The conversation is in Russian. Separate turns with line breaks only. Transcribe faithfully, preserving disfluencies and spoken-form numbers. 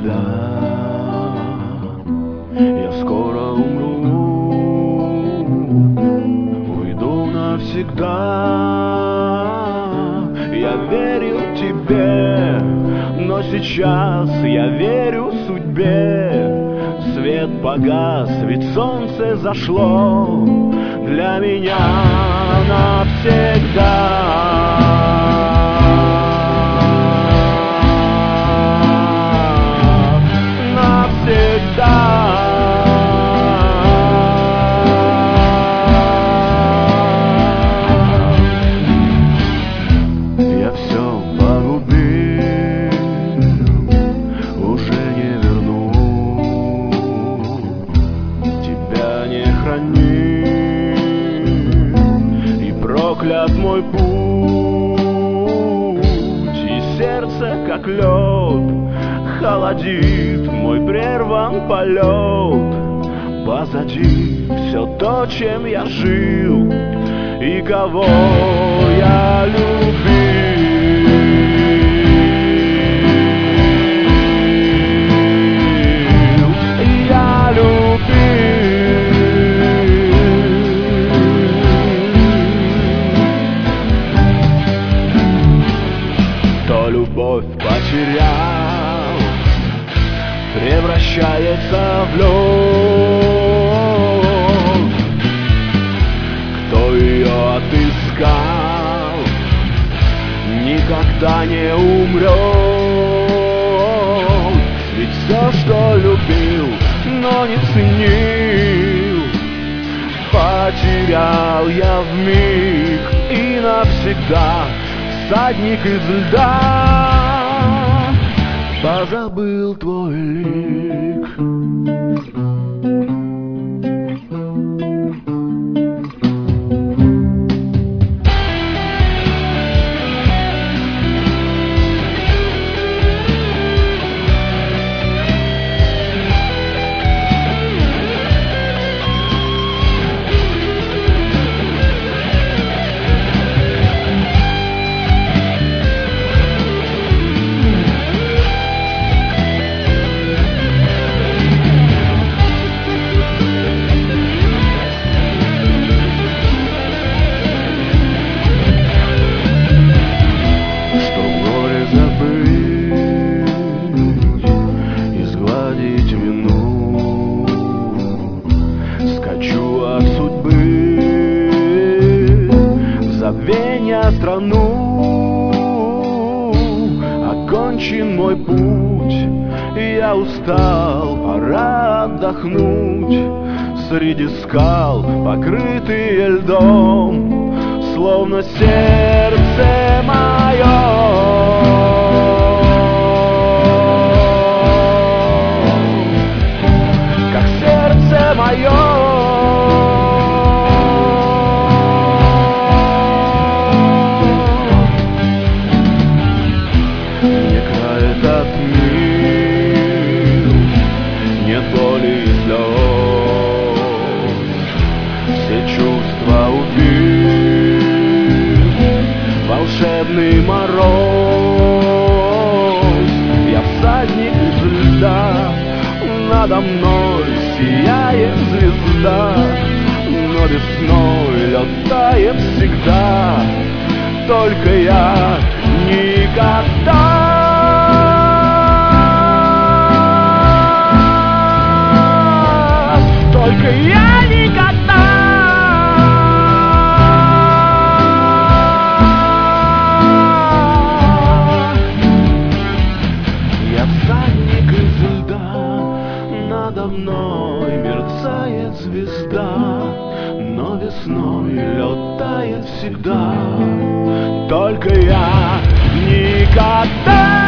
тебя. Я скоро умру, уйду навсегда. Я верил тебе, но сейчас я верю судьбе. Свет погас, ведь солнце зашло для меня навсегда. Я все погубил, уже не верну. Тебя не храни, и проклят мой путь, и сердце как лед холодит мой прерван полет. Позади все то, чем я жил и кого я любил. Я любил. Кто любовь потерял, превращается в лед. Кто ее отыскал, никогда не умрет. Ведь все, что любил, но не ценил, потерял я вмиг и навсегда. Всадник из льда позабыл твой лик. Забвенья страну, окончен мой путь, я устал, пора отдохнуть. Среди скал, покрытые льдом, словно сердце мое. Как сердце мое. Этот мир, нет боли и слез, все чувства убил волшебный мороз. Я всадник из льда, надо мной сияет звезда, но весной лед тает всегда. Только я никогда. Только я никогда. Я всадник из льда, надо мной мерцает звезда, но весной лед тает всегда. Только я никогда.